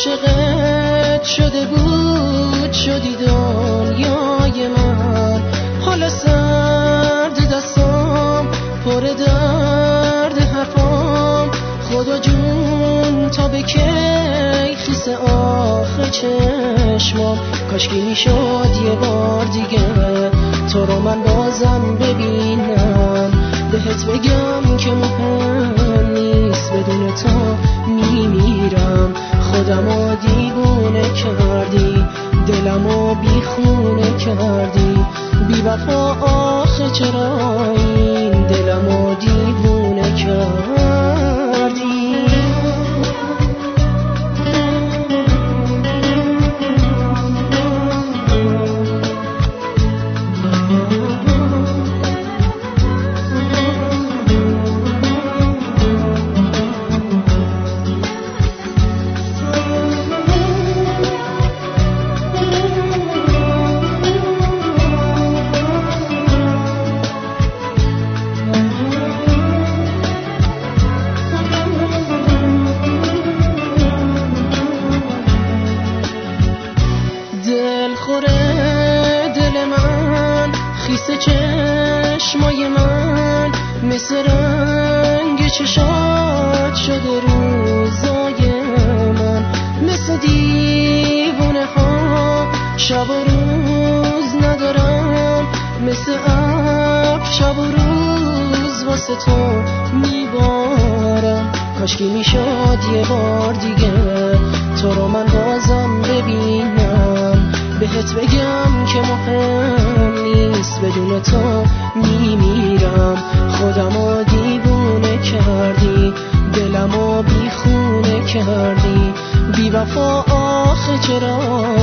عاشقت شده بود شدی دنیای من. حالا سرد دستام پر درد حرفام، خدا جون تا به کی خیس آخه چشمام. کاشکی میشد یه بار دیگه تو رو من بازم ببینم، بهت بگم که مهم نیست بدون تو میمیرم. خودمو دیوونه کردی، دلمو بیخونه کردی، بی وفا آخه چرا این دلمو دیوونه کردی. دل من خیس چشمای من، مثل رنگ چشات شده روزای من. مثل دیوونه ها شب و روز ندارم، مثل ابر شب و روز واسه تو میبارم. کاشکی میشد یه بار دیگه تو رو من بازم ببینم، بهت بگم که مهم نیست بدون تو میمیرم. خودمو دیوونه کردی، دلمو بیخونه کردی، بی وفا آخه چرا